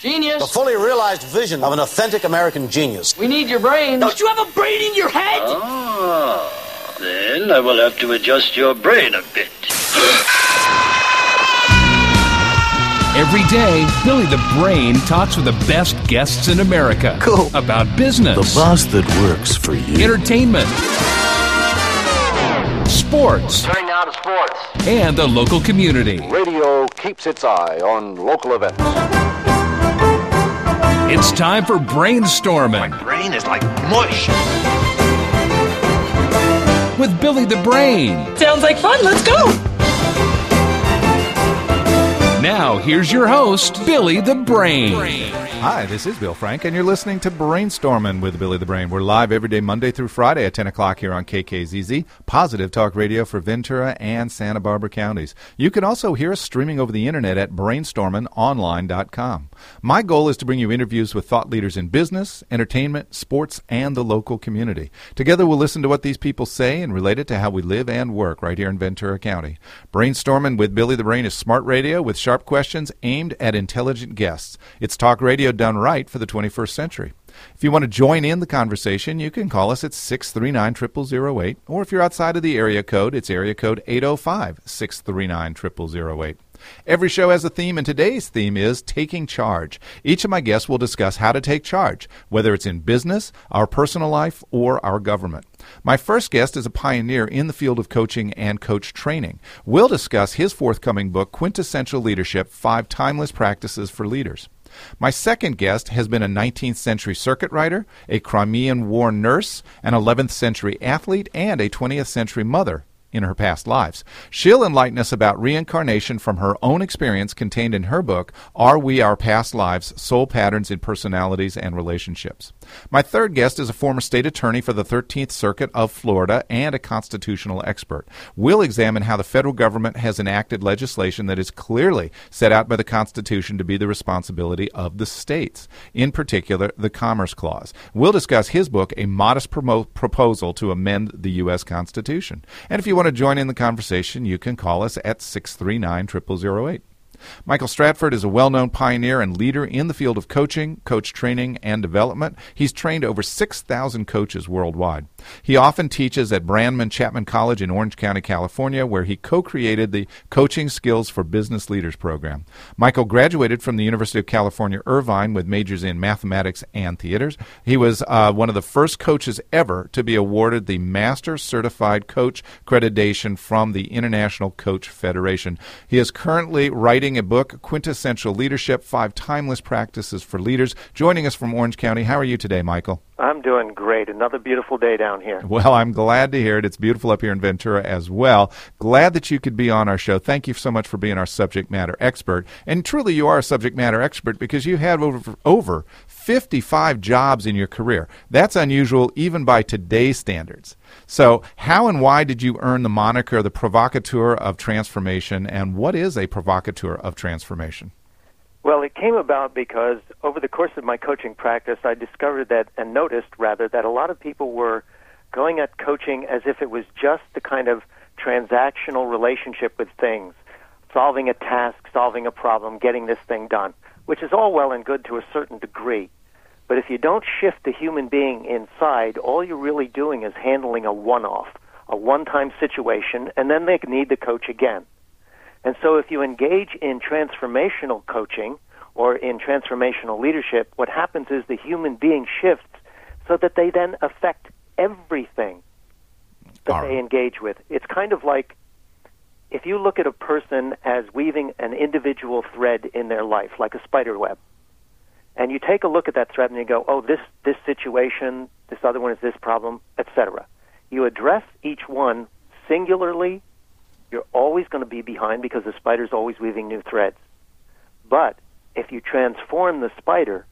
Genius. The fully realized vision of an authentic American genius. We need your brain. Don't you have a brain in your head? Ah, then I will have to adjust your brain a bit. Every day, Billy the Brain talks with the best guests in America. Cool. About business. The boss that works for you. Entertainment. Sports. Turning now to sports. And the local community. Radio keeps its eye on local events. It's time for Brainstorming. My brain is like mush. With Billy the Brain. Sounds like fun. Let's go. Now, here's your host, Billy the Brain. Hi, this is Bill Frank, and you're listening to Brainstorming with Billy the Brain. We're live every day, Monday through Friday at 10 o'clock here on KKZZ, Positive Talk Radio for Ventura and Santa Barbara counties. You can also hear us streaming over the internet at brainstormingonline.com. My goal is to bring you interviews with thought leaders in business, entertainment, sports, and the local community. Together, we'll listen to what these people say and relate it to how we live and work right here in Ventura County. Brainstorming with Billy the Brain is smart radio with sharp questions aimed at intelligent guests. It's talk radio done right for the 21st century. If you want to join in the conversation, you can call us at 639-0008, or if you're outside of the area code, it's area code 805-639-0008. Every show has a theme, and today's theme is Taking Charge. Each of my guests will discuss how to take charge, whether it's in business, our personal life, or our government. My first guest is a pioneer in the field of coaching and coach training. We'll discuss his forthcoming book, Quintessential Leadership, 5 Timeless Practices for Leaders. My second guest has been a 19th century circuit rider, a Crimean War nurse, an 11th century athlete, and a 20th century mother in her past lives. She'll enlighten us about reincarnation from her own experience contained in her book, Are We Our Past Lives? Soul Patterns in Personalities and Relationships. My third guest is a former state attorney for the 13th Circuit of Florida and a constitutional expert. We'll examine how the federal government has enacted legislation that is clearly set out by the Constitution to be the responsibility of the states, in particular the Commerce Clause. We'll discuss his book, A Modest Proposal to Amend the U.S. Constitution. And if you want to join in the conversation, you can call us at 639-0008. Michael Stratford is a well-known pioneer and leader in the field of coaching, coach training, and development. He's trained over 6,000 coaches worldwide. He often teaches at Brandman Chapman College in Orange County, California, where he co-created the Coaching Skills for Business Leaders program. Michael graduated from the University of California, Irvine, with majors in mathematics and theaters. He was one of the first coaches ever to be awarded the Master Certified Coach accreditation from the International Coach Federation. He is currently writing a book, Quintessential Leadership, 5 Timeless Practices for Leaders. Joining us from Orange County, how are you today, Michael? I'm doing great. Another beautiful day down here. Well, I'm glad to hear it. It's beautiful up here in Ventura as well. Glad that you could be on our show. Thank you so much for being our subject matter expert. And truly, you are a subject matter expert because you have over 55 jobs in your career. That's unusual even by today's standards. So how and why did you earn the moniker the provocateur of transformation, and what is a provocateur of transformation? Well, it came about because over the course of my coaching practice, I discovered that, and noticed rather, that a lot of people were going at coaching as if it was just the kind of transactional relationship with things, solving a task, solving a problem, getting this thing done, which is all well and good to a certain degree. But if you don't shift the human being inside, all you're really doing is handling a one-off, a one-time situation, and then they need the coach again. And so if you engage in transformational coaching or in transformational leadership, what happens is the human being shifts so that they then affect everything that they engage with. It's kind of like if you look at a person as weaving an individual thread in their life, like a spider web, and you take a look at that thread and you go, oh, this situation, this other one is this problem, etc. You address each one singularly. You're always going to be behind because the spider's always weaving new threads. But if you transform the spider,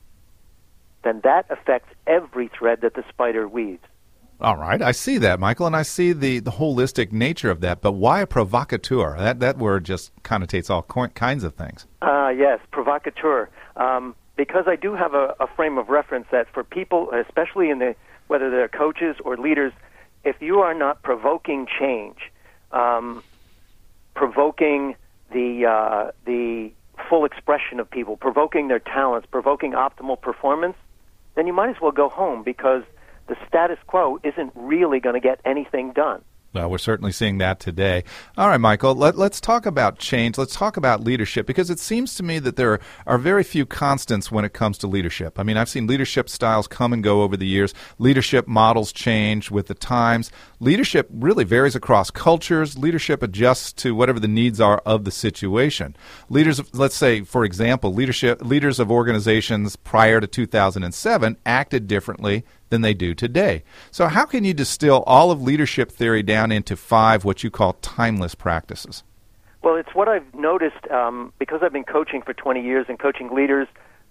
then that affects every thread that the spider weaves. All right, I see that, Michael, and I see the holistic nature of that, but why a provocateur? That word just connotates all kinds of things. Yes, provocateur. Because I do have a frame of reference that for people, especially whether they're coaches or leaders, if you are not provoking change, provoking the full expression of people, provoking their talents, provoking optimal performance, then you might as well go home, because the status quo isn't really going to get anything done. Well, we're certainly seeing that today. All right, Michael, let's talk about change. Let's talk about leadership, because it seems to me that there are very few constants when it comes to leadership. I mean, I've seen leadership styles come and go over the years. Leadership models change with the times. Leadership really varies across cultures. Leadership adjusts to whatever the needs are of the situation. Leaders, let's say, for example, leaders of organizations prior to 2007 acted differently than they do today. So how can you distill all of leadership theory down into 5 what you call timeless practices? Well, it's what I've noticed because I've been coaching for 20 years and coaching leaders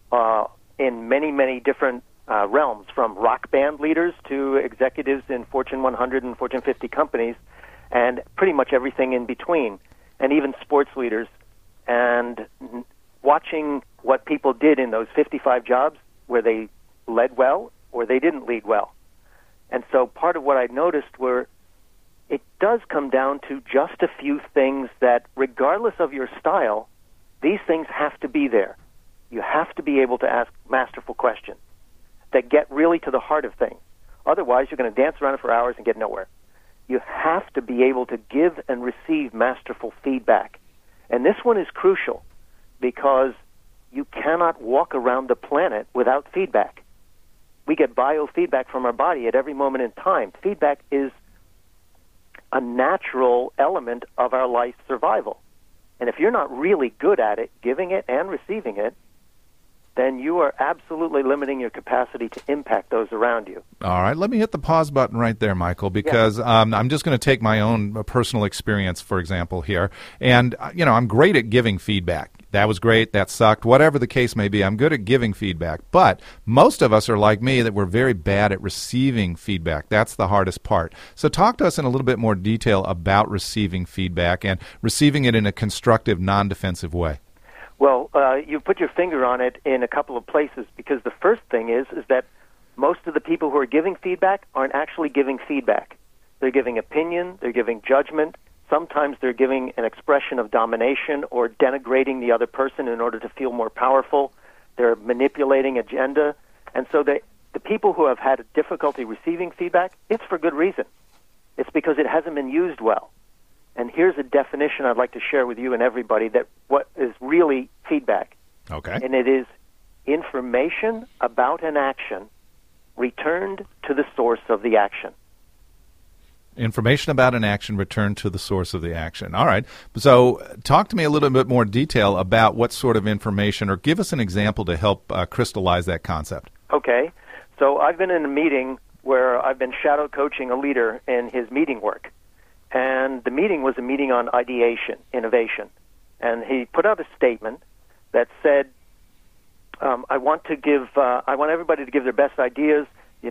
in many, many different realms, from rock band leaders to executives in Fortune 100 and Fortune 50 companies, and pretty much everything in between, and even sports leaders. And watching what people did in those 55 jobs where they led well or they didn't lead well. And so part of what I noticed were it does come down to just a few things that, regardless of your style, these things have to be there. You have to be able to ask masterful questions that get really to the heart of things. Otherwise, you're going to dance around it for hours and get nowhere. You have to be able to give and receive masterful feedback. And this one is crucial, because you cannot walk around the planet without feedback. We get biofeedback from our body at every moment in time. Feedback is a natural element of our life survival. And if you're not really good at it, giving it and receiving it, then you are absolutely limiting your capacity to impact those around you. All right, let me hit the pause button right there, Michael, because I'm just going to take my own personal experience, for example, here. And, I'm great at giving feedback. That was great, that sucked, whatever the case may be. I'm good at giving feedback. But most of us are like me, that we're very bad at receiving feedback. That's the hardest part. So talk to us in a little bit more detail about receiving feedback and receiving it in a constructive, non-defensive way. Well, you put your finger on it in a couple of places, because the first thing is that most of the people who are giving feedback aren't actually giving feedback. They're giving opinion, they're giving judgment. Sometimes they're giving an expression of domination or denigrating the other person in order to feel more powerful. They're manipulating agenda. And so the people who have had difficulty receiving feedback, it's for good reason. It's because it hasn't been used well. And here's a definition I'd like to share with you and everybody, that what is really feedback. Okay. And it is information about an action returned to the source of the action. Information about an action returned to the source of the action. All right. So talk to me a little bit more detail about what sort of information, or give us an example to help crystallize that concept. Okay. So I've been in a meeting where I've been shadow coaching a leader in his meeting work. And the meeting was a meeting on ideation, innovation. And he put out a statement that said, I want everybody to give their best ideas,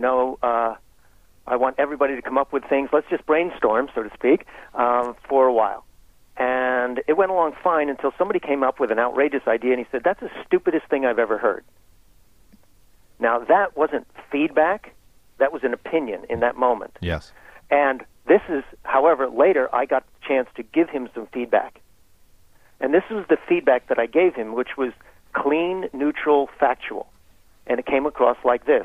I want everybody to come up with things. Let's just brainstorm, so to speak, for a while. And it went along fine until somebody came up with an outrageous idea, and he said, that's the stupidest thing I've ever heard. Now, that wasn't feedback. That was an opinion in that moment. Yes. And this is, however, later I got the chance to give him some feedback. And this was the feedback that I gave him, which was clean, neutral, factual. And it came across like this.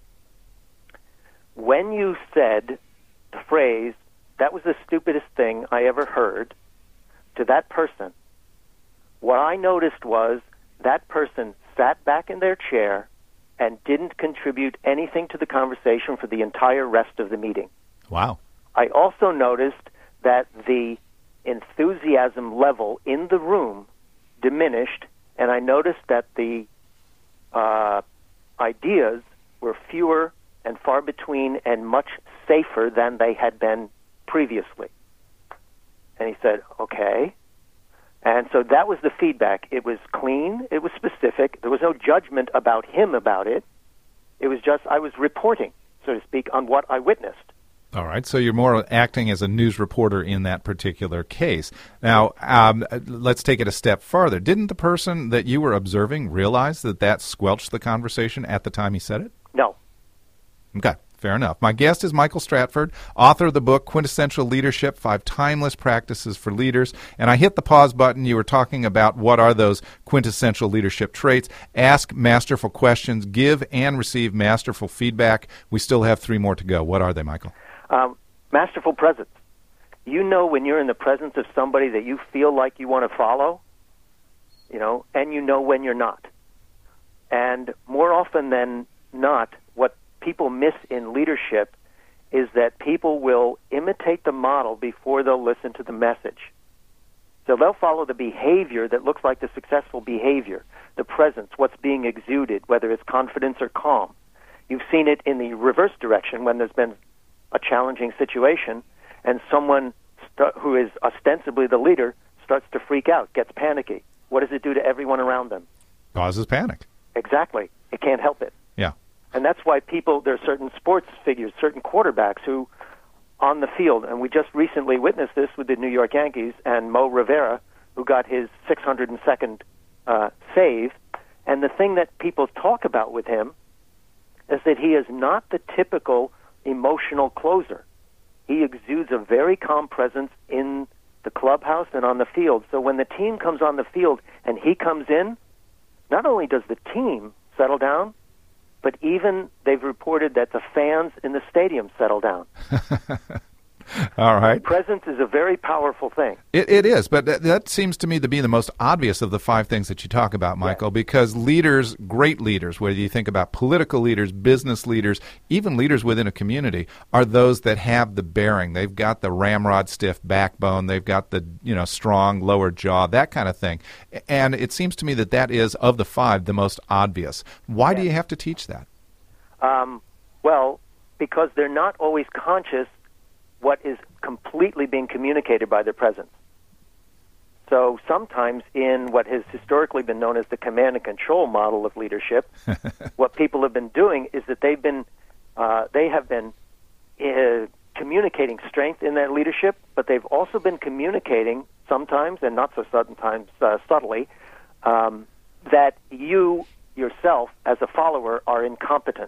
When you said the phrase, that was the stupidest thing I ever heard, to that person, what I noticed was that person sat back in their chair and didn't contribute anything to the conversation for the entire rest of the meeting. Wow. I also noticed that the enthusiasm level in the room diminished, and I noticed that the ideas were fewer and far between and much safer than they had been previously. And he said, okay. And so that was the feedback. It was clean. It was specific. There was no judgment about him about it. It was just I was reporting, so to speak, on what I witnessed. All right, so you're more acting as a news reporter in that particular case. Now, let's take it a step further. Didn't the person that you were observing realize that squelched the conversation at the time he said it? No. Okay, Fair enough. My guest is Michael Stratford, author of the book Quintessential Leadership, 5 Timeless Practices for Leaders. And I hit the pause button. You were talking about what are those quintessential leadership traits. Ask masterful questions, give and receive masterful feedback. We still have 3 more to go. What are they, Michael? Masterful presence. You know when you're in the presence of somebody that you feel like you want to follow, and you know when you're not. And more often than not, what people miss in leadership is that people will imitate the model before they'll listen to the message. So they'll follow the behavior that looks like the successful behavior, the presence, what's being exuded, whether it's confidence or calm. You've seen it in the reverse direction when there's been a challenging situation and someone who is ostensibly the leader starts to freak out, gets panicky. What does it do to everyone around them? Causes panic. Exactly. It can't help it. Yeah. And that's why there are certain sports figures, certain quarterbacks who, on the field, and we just recently witnessed this with the New York Yankees and Mo Rivera, who got his 602nd save. And the thing that people talk about with him is that he is not the typical emotional closer. He exudes a very calm presence in the clubhouse and on the field. So when the team comes on the field and he comes in, not only does the team settle down, but even they've reported that the fans in the stadium settle down. All right. Presence is a very powerful thing. It is, but that seems to me to be the most obvious of the 5 things that you talk about, Michael, because leaders, great leaders, whether you think about political leaders, business leaders, even leaders within a community, are those that have the bearing. They've got the ramrod stiff backbone. They've got the strong lower jaw, that kind of thing. And it seems to me that is, of the 5, the most obvious. Why do you have to teach that? Well, because they're not always conscious what is completely being communicated by their presence. So sometimes in what has historically been known as the command and control model of leadership, what people have been doing is that they have been communicating strength in that leadership, but they've also been communicating sometimes, and not so sometimes subtly, that you yourself as a follower are incompetent.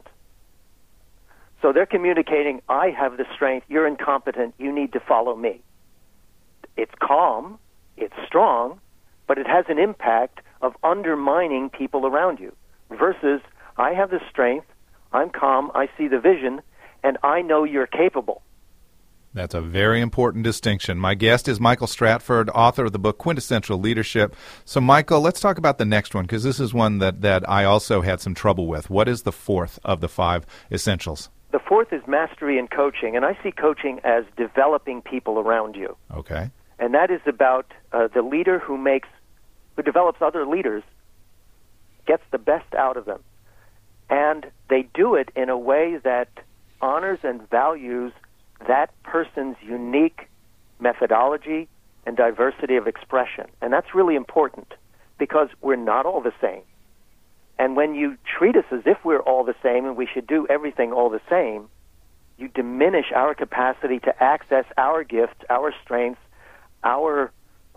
So they're communicating, I have the strength, you're incompetent, you need to follow me. It's calm, it's strong, but it has an impact of undermining people around you, versus I have the strength, I'm calm, I see the vision, and I know you're capable. That's a very important distinction. My guest is Michael Stratford, author of the book Quintessential Leadership. So, Michael, let's talk about the next one, because this is one that I also had some trouble with. What is the 4th of the 5 essentials? The 4th is mastery in coaching, and I see coaching as developing people around you. Okay. And that is about the leader who develops other leaders, gets the best out of them. And they do it in a way that honors and values that person's unique methodology and diversity of expression. And that's really important, because we're not all the same. And when you treat us as if we're all the same and we should do everything all the same, you diminish our capacity to access our gifts, our strengths, our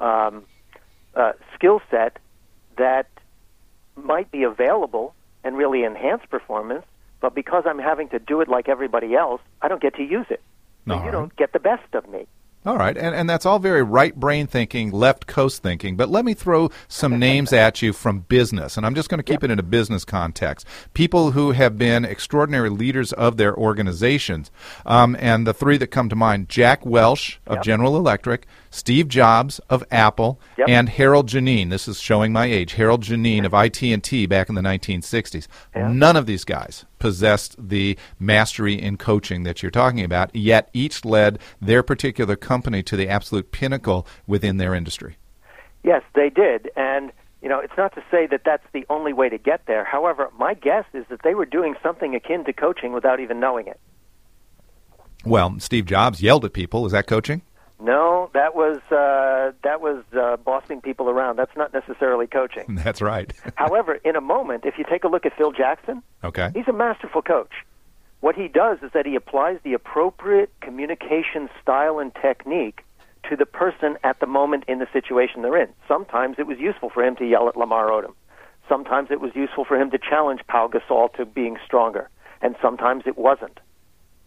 skill set that might be available and really enhance performance, but because I'm having to do it like everybody else, I don't get to use it. So you don't get the best of me. All right, and that's all very right brain thinking, left coast thinking, but let me throw some names at you from business, and I'm just going to keep it in a business context. People who have been extraordinary leaders of their organizations, and the 3 that come to mind, Jack Welch of General Electric, Steve Jobs of Apple, and Harold Geneen. This is showing my age. Harold Geneen of IT&T back in the 1960s. None of these guys possessed the mastery in coaching that you're talking about, yet each led their particular company to the absolute pinnacle within their industry. Yes, they did. And, it's not to say that that's the only way to get there. However, my guess is that they were doing something akin to coaching without even knowing it. Well, Steve Jobs yelled at people. Is that coaching? No, that was bossing people around. That's not necessarily coaching. That's right. However, in a moment, if you take a look at Phil Jackson, he's a masterful coach. What he does is that he applies the appropriate communication style and technique to the person at the moment in the situation they're in. Sometimes it was useful for him to yell at Lamar Odom. Sometimes it was useful for him to challenge Pau Gasol to being stronger. And sometimes it wasn't.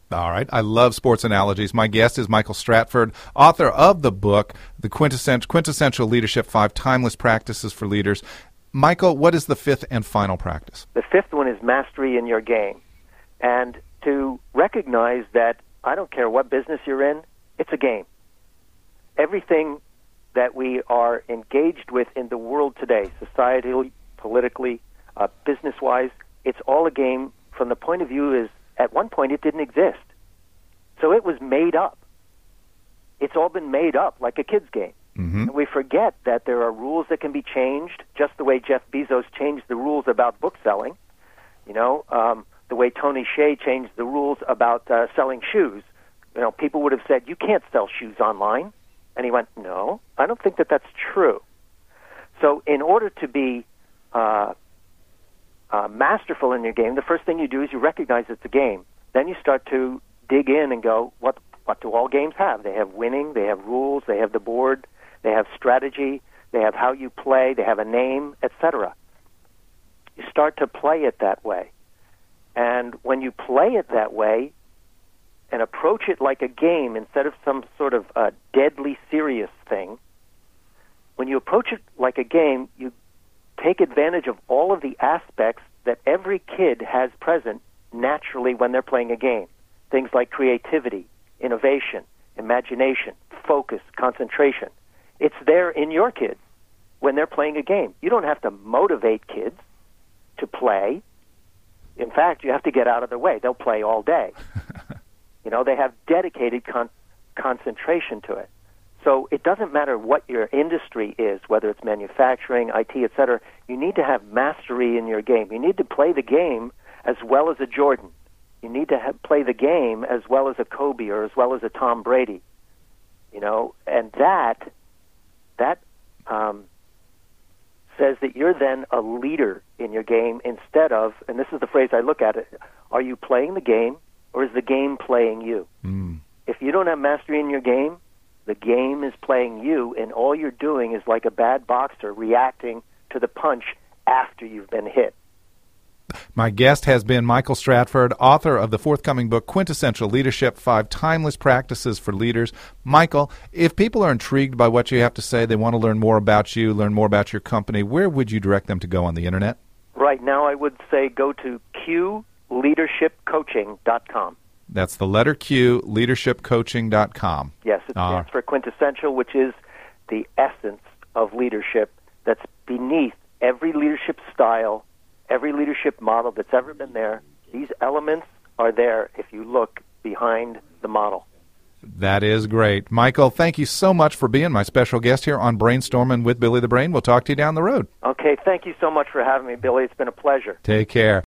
All right. I love sports analogies. My guest is Michael Stratford, author of the book, The Quintessential Leadership, 5 Timeless Practices for Leaders. Michael, what is the fifth and final practice? The fifth one is mastery in your game. And to recognize that I don't care what business you're in, it's a game. Everything that we are engaged with in the world today, societally, politically, business-wise, it's all a game from the point of view is at one point it didn't exist. So it was made up. It's all been made up like a kid's game. Mm-hmm. And we forget that there are rules that can be changed, just the way Jeff Bezos changed the rules about book selling. The way Tony Hsieh changed the rules about selling shoes. People would have said, you can't sell shoes online. And he went, no, I don't think that that's true. So in order to be masterful in your game, the first thing you do is you recognize it's a game. Then you start to dig in and go, what do all games have? They have winning, they have rules, they have the board, they have strategy, they have how you play, they have a name, etc. You start to play it that way. And when you play it that way and approach it like a game instead of some sort of deadly serious thing, when you approach it like a game, you take advantage of all of the aspects that every kid has present naturally when they're playing a game. Things like creativity, innovation, imagination, focus, concentration. It's there in your kids when they're playing a game. You don't have to motivate kids to play. In fact, you have to get out of their way. They'll play all day. They have dedicated concentration to it. So it doesn't matter what your industry is, whether it's manufacturing, IT, etc. You need to have mastery in your game. You need to play the game as well as a Jordan. You need to play the game as well as a Kobe or as well as a Tom Brady. And that says that you're then a leader in your game instead of, and this is the phrase I look at it, are you playing the game or is the game playing you? Mm. If you don't have mastery in your game, the game is playing you, and all you're doing is like a bad boxer reacting to the punch after you've been hit. My guest has been Michael Stratford, author of the forthcoming book, Quintessential Leadership, 5 Timeless Practices for Leaders. Michael, if people are intrigued by what you have to say, they want to learn more about you, learn more about your company, where would you direct them to go on the Internet? Right now I would say go to QLeadershipCoaching.com. That's the letter Q, leadershipcoaching.com. Yes, it stands for quintessential, which is the essence of leadership that's beneath every leadership style, every leadership model that's ever been there. These elements are there if you look behind the model. That is great. Michael, thank you so much for being my special guest here on Brainstorming with Billy the Brain. We'll talk to you down the road. Okay, thank you so much for having me, Billy. It's been a pleasure. Take care.